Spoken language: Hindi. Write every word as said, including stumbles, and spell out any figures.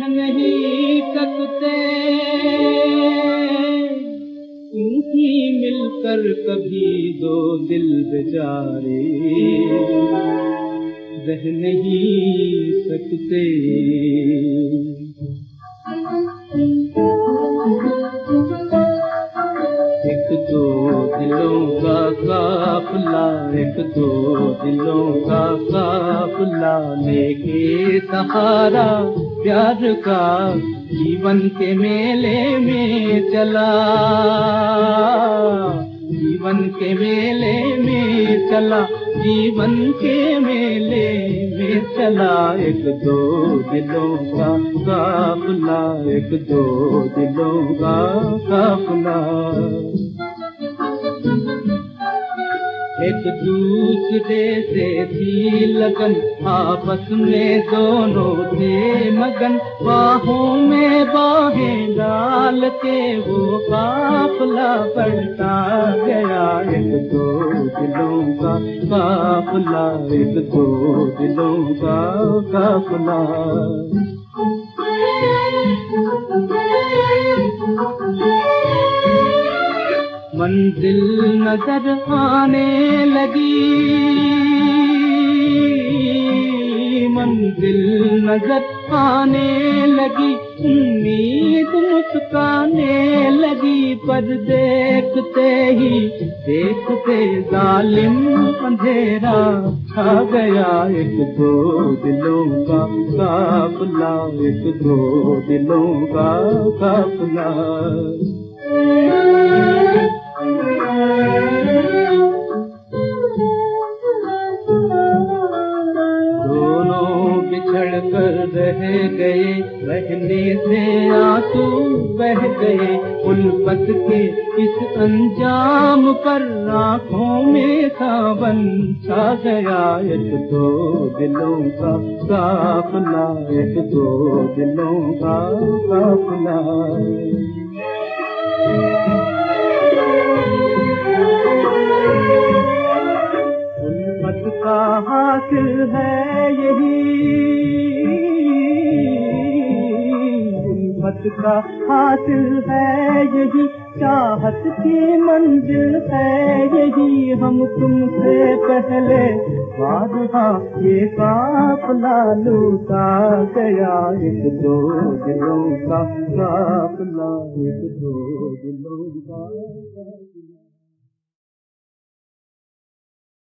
रह नहीं सकते, यूं ही मिलकर कभी दो दिल बेचारे रह नहीं सकते। एक दो दिलों का काफिला, एक दो दिलों का काफिला लेके सहारा प्यार का जीवन के मेले में चला, जीवन के मेले में चला, जीवन के मेले में चला। एक दो दिलों का काफिला, एक दो दिलों का काफिला। एक दूसरे से थी लगन, आपस में दोनों थे मगन, बाहों में बाहें डाल के वो काफिला बढ़ता गया। एक दो दिलों का काफिला, एक दो दिलों का काफिला। मंजिल नजर आने लगी, मंजिल नजर आने लगी, उम्मीद मुस्काने लगी, पर देखते ही देखते जालिम अंधेरा छा गया। एक दो दिलों का काफिला, एक दो दिलों का काफिला। दोनों बिछड़ कर रह गए, रहने से आंसू बह गए, उल्फत के इस अंजाम पर आँखों में सावन छा गया। एक दो दिलों का काफिला, एक दो दिलों का काफिला। उल्फत का हासिल है यही, उल्फत का हासिल है यही, चाहत की मंजिल है यही, हम तुमसे पहले बादशाह ये काफिला लूटा गया। एक दो दिलों का काफिला, एक दो दिलों का काफिला।